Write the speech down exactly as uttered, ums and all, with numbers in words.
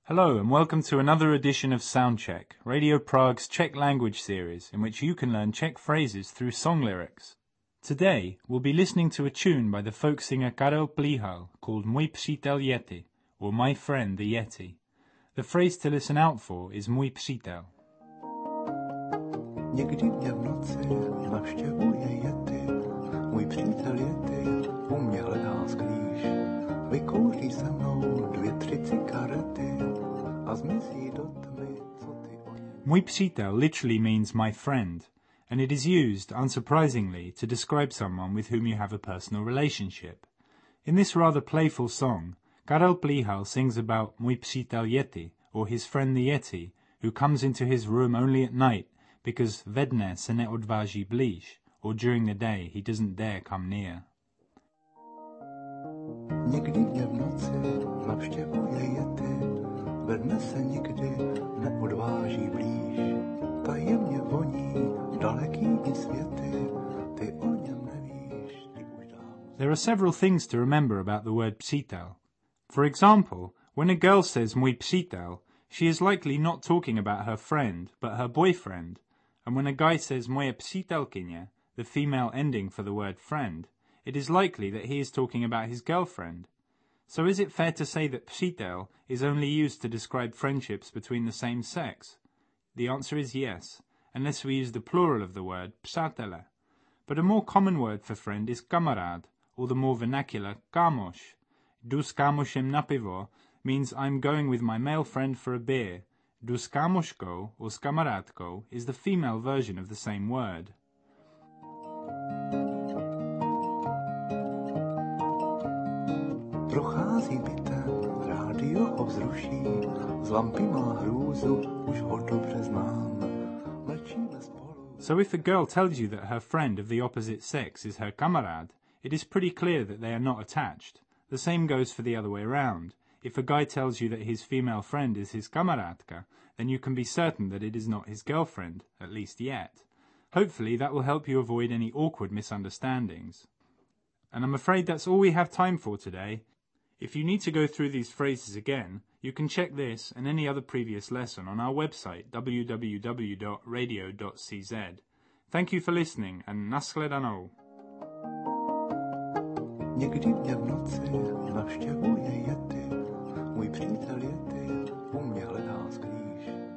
Hello and welcome to another edition of Soundcheck, Radio Prague's Czech language series in which you can learn Czech phrases through song lyrics. Today, we'll be listening to a tune by the folk singer Karel Plíhal called Můj přítel Yeti, or My Friend the Yeti. The phrase to listen out for is Můj přítel. Někdy mě v noci navštěvuje Yeti, můj přítel Yeti u mě hledá sklíž. Vykouří se mnou dvě, tři cigarety a zmizí do tmy, co ty o něm... Můj přítel literally means my friend, and it is used, unsurprisingly, to describe someone with whom you have a personal relationship. In this rather playful song, Karel Plíhal sings about Můj přítel Yeti, or his friend the Yeti, who comes into his room only at night because ve dne se neodváží blíž, or during the day he doesn't dare come near. Někdy mě v noci navštěvuje Yeti, ve dne se nikdy neodváží blíž. Tajemně voní dalekými světy, ty o něm nevíš, ty už dávno... There are several things to remember about the word přítel. For example, when a girl says můj přítel, she is likely not talking about her friend, but her boyfriend. And when a guy says moje přítelkyně, the female ending for the word friend, it is likely that he is talking about his girlfriend. So is it fair to say that přítel is only used to describe friendships between the same sex? The answer is yes, unless we use the plural of the word přátelé. But a more common word for friend is kamarád, or the more vernacular kámoš. Jdu s kámošem na pivo means I'm going with my male friend for a beer. Jdu s kámoškou, or s kamarádkou, is the female version of the same word. Prochází bytem, rádio ho vzruší, z lampy má hrůzu, už ho dobře znám. Mlčíme spolu. So if a girl tells you that her friend of the opposite sex is her kamarad, it is pretty clear that they are not attached. The same goes for the other way around. If a guy tells you that his female friend is his kamarádka, then you can be certain that it is not his girlfriend, at least yet. Hopefully that will help you avoid any awkward misunderstandings. And I'm afraid that's all we have time for today. If you need to go through these phrases again, you can check this and any other previous lesson on our website w w w dot radio dot c z. Thank you for listening and nashledanou. Někdy mě v noci navštěvuje Yeti, můj přítel Yeti